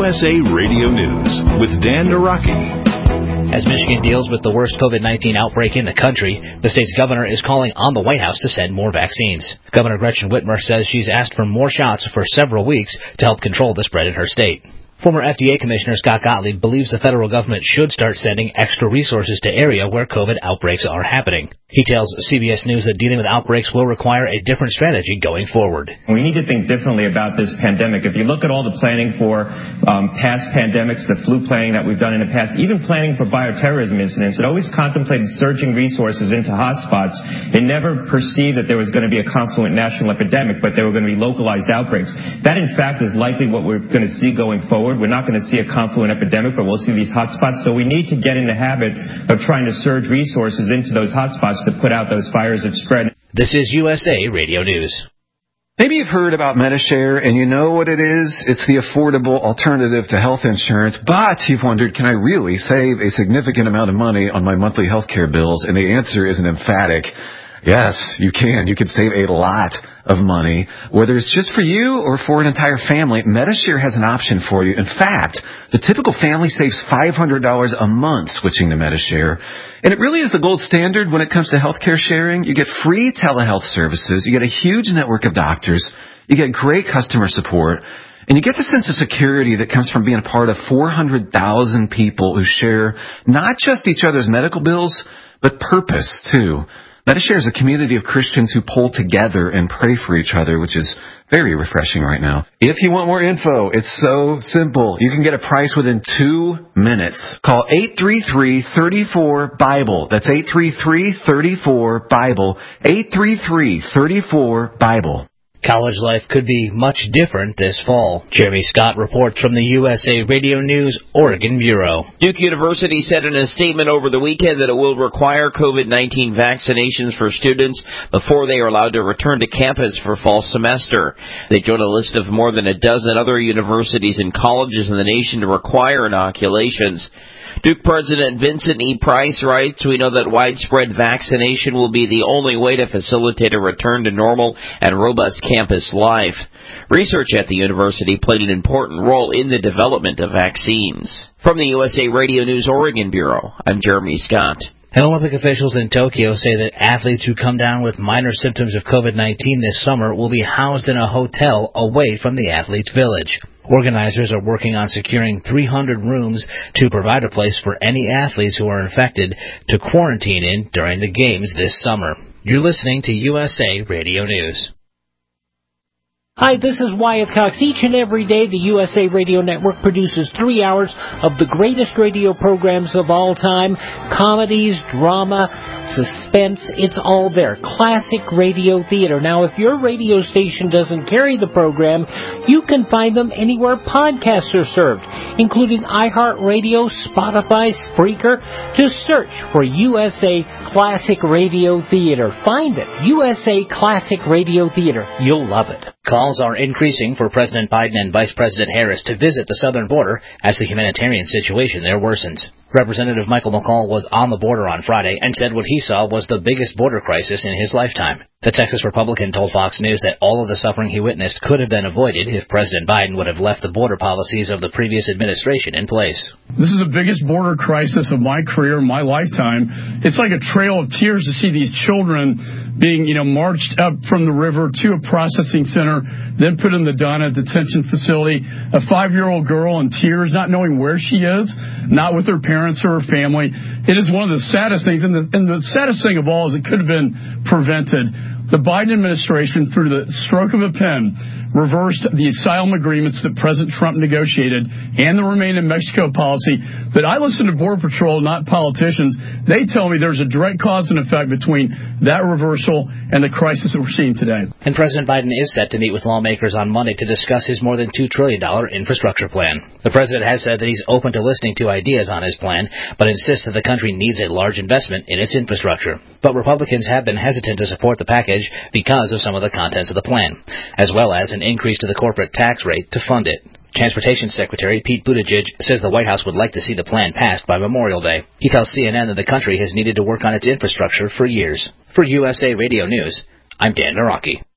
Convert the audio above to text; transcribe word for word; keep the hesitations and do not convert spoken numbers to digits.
S A Radio News with Dan Naraki. As Michigan deals with the worst COVID nineteen outbreak in the country, the state's governor is calling on the White House to send more vaccines. Governor Gretchen Whitmer says she's asked for more shots for several weeks to help control the spread in her state. Former F D A Commissioner Scott Gottlieb believes the federal government should start sending extra resources to area where COVID outbreaks are happening. He tells C B S News that dealing with outbreaks will require a different strategy going forward. We need to think differently about this pandemic. If you look at all the planning for um, past pandemics, the flu planning that we've done in the past, even planning for bioterrorism incidents, it always contemplated surging resources into hotspots. It never perceived that there was going to be a confluent national epidemic, but there were going to be localized outbreaks. That, in fact, is likely what we're going to see going forward. We're not going to see a confluent epidemic, but we'll see these hotspots. So we need to get in the habit of trying to surge resources into those hotspots to put out those fires of spread. This is U S A Radio News. Maybe you've heard about Medi-Share and you know what it is. It's the affordable alternative to health insurance, but you've wondered, can I really save a significant amount of money on my monthly health care bills? And the answer is an emphatic yes, you can. You can save a lot of money. Whether it's just for you or for an entire family, Medi-Share has an option for you. In fact, the typical family saves five hundred dollars a month switching to Medi-Share. And it really is the gold standard when it comes to healthcare sharing. You get free telehealth services. You get a huge network of doctors. You get great customer support. And you get the sense of security that comes from being a part of four hundred thousand people who share not just each other's medical bills, but purpose, too. Medi-Share is a community of Christians who pull together and pray for each other, which is very refreshing right now. If you want more info, it's so simple. You can get a price within two minutes. Call eight three three, three four, BIBLE. That's eight three three, three four, BIBLE. eight three three, three four, BIBLE. College life could be much different this fall. Jeremy Scott reports from the U S A Radio News Oregon Bureau. Duke University said in a statement over the weekend that it will require COVID nineteen vaccinations for students before they are allowed to return to campus for fall semester. They join a list of more than a dozen other universities and colleges in the nation to require inoculations. Duke President Vincent E. Price writes, "We know that widespread vaccination will be the only way to facilitate a return to normal and robust campus life." Research at the university played an important role in the development of vaccines. From the U S A Radio News Oregon Bureau, I'm Jeremy Scott. And Olympic officials in Tokyo say that athletes who come down with minor symptoms of COVID nineteen this summer will be housed in a hotel away from the athletes' village. Organizers are working on securing three hundred rooms to provide a place for any athletes who are infected to quarantine in during the games this summer. You're listening to U S A Radio News. Hi, this is Wyatt Cox. Each and every day, the U S A Radio Network produces three hours of the greatest radio programs of all time. Comedies, drama, suspense, it's all there. Classic radio theater. Now, if your radio station doesn't carry the program, you can find them anywhere podcasts are served, including iHeartRadio, Spotify, Spreaker. Just search for U S A Classic Radio Theater. Find it. U S A Classic Radio Theater. You'll love it. Calls are increasing for President Biden and Vice President Harris to visit the southern border as the humanitarian situation there worsens. Representative Michael McCall was on the border on Friday and said what he saw was the biggest border crisis in his lifetime. The Texas Republican told Fox News that all of the suffering he witnessed could have been avoided if President Biden would have left the border policies of the previous administration in place. This is the biggest border crisis of my career, my lifetime. It's like a trail of tears to see these children being, you know, marched up from the river to a processing center, then put in the Donna detention facility. A five-year-old girl in tears, not knowing where she is, not with her parents or her family. It is one of the saddest things, and the, and the saddest thing of all is it could have been prevented. The Biden administration, through the stroke of a pen, reversed the asylum agreements that President Trump negotiated and the Remain in Mexico policy. But I listen to Border Patrol, not politicians. They tell me there's a direct cause and effect between that reversal and the crisis that we're seeing today. And President Biden is set to meet with lawmakers on Monday to discuss his more than two trillion dollars infrastructure plan. The president has said that he's open to listening to ideas on his plan, but insists that the country needs a large investment in its infrastructure. But Republicans have been hesitant to support the package because of some of the contents of the plan, as well as an increase to the corporate tax rate to fund it. Transportation Secretary Pete Buttigieg says the White House would like to see the plan passed by Memorial Day. He tells C N N that the country has needed to work on its infrastructure for years. For U S A Radio News, I'm Dan Naraki.